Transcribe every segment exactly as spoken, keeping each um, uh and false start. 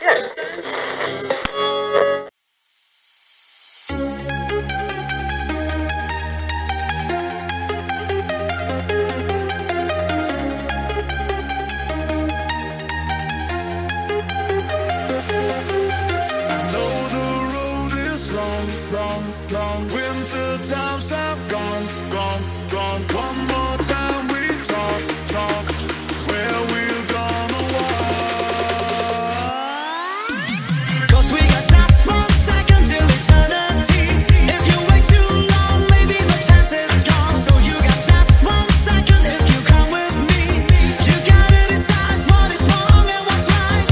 Winter times have gone, gone, gone. One more time we talk, talk. Where we're gonna walk. 'Cause we got just one second till eternity. If you wait too long, maybe the chance is gone. So you got just one second if you come with me. You gotta decide what is wrong and what's right.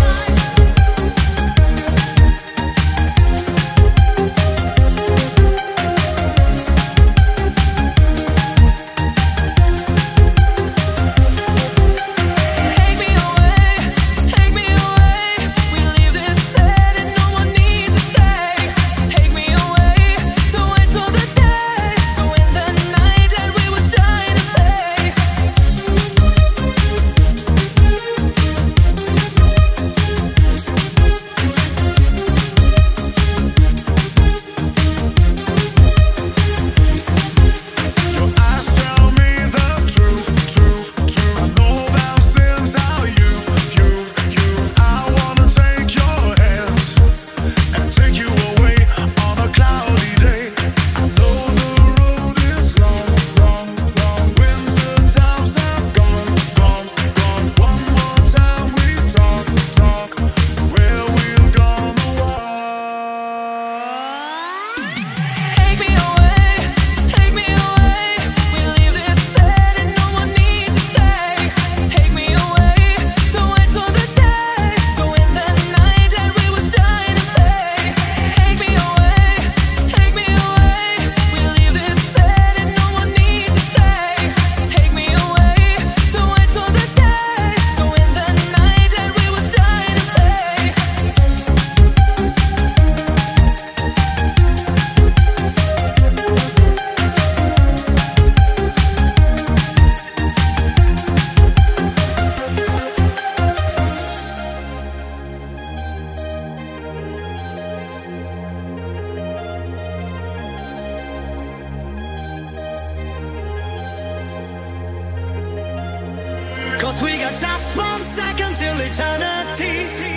Cause we got just one second till eternity.